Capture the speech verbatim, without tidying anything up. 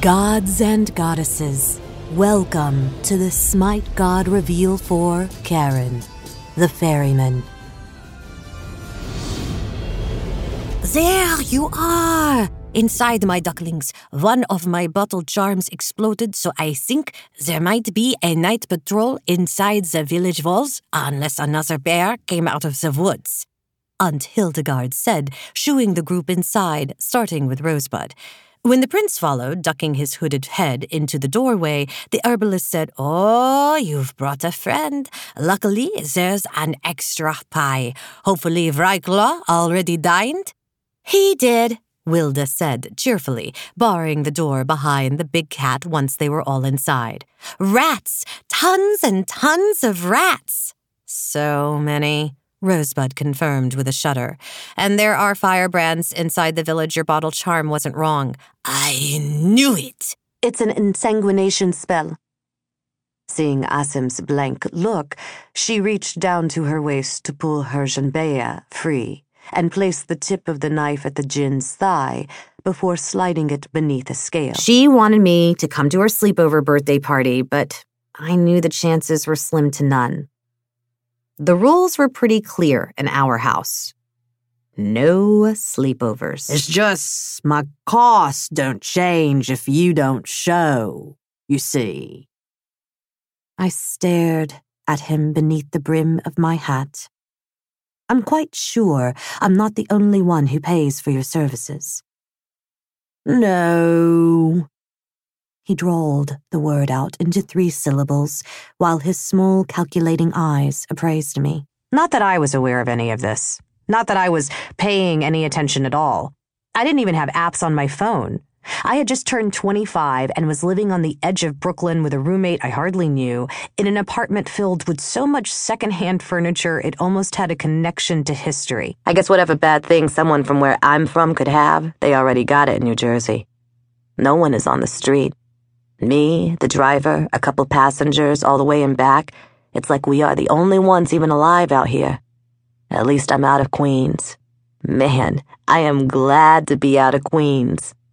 Gods and goddesses, welcome to the Smite God reveal for Karen, the ferryman. There you are! Inside, my ducklings, one of my bottle charms exploded, so I think there might be a night patrol inside the village walls, unless another bear came out of the woods. Aunt Hildegard said, shooing the group inside, starting with Rosebud. When the prince followed, ducking his hooded head into the doorway, the herbalist said, "Oh, you've brought a friend. Luckily, there's an extra pie. Hopefully, Vrykla already dined?" "He did," Wilda said cheerfully, barring the door behind the big cat once they were all inside. "Rats! Tons and tons of rats!" "So many," Rosebud confirmed with a shudder. "And there are firebrands inside the village. Your bottle charm wasn't wrong." "I knew it!" "It's an insanguination spell." Seeing Asim's blank look, she reached down to her waist to pull her Janbeya free and placed the tip of the knife at the djinn's thigh before sliding it beneath a scale. She wanted me to come to her sleepover birthday party, but I knew the chances were slim to none. The rules were pretty clear in our house. No sleepovers. It's just my costs don't change if you don't show, you see. I stared at him beneath the brim of my hat. I'm quite sure I'm not the only one who pays for your services. No. He drawled the word out into three syllables, while his small, calculating eyes appraised me. Not that I was aware of any of this. Not that I was paying any attention at all. I didn't even have apps on my phone. I had just turned twenty-five and was living on the edge of Brooklyn with a roommate I hardly knew, in an apartment filled with so much secondhand furniture it almost had a connection to history. I guess whatever bad thing someone from where I'm from could have, they already got it in New Jersey. No one is on the street. Me, the driver, a couple passengers, all the way in back. It's like we are the only ones even alive out here. At least I'm out of Queens. Man, I am glad to be out of Queens.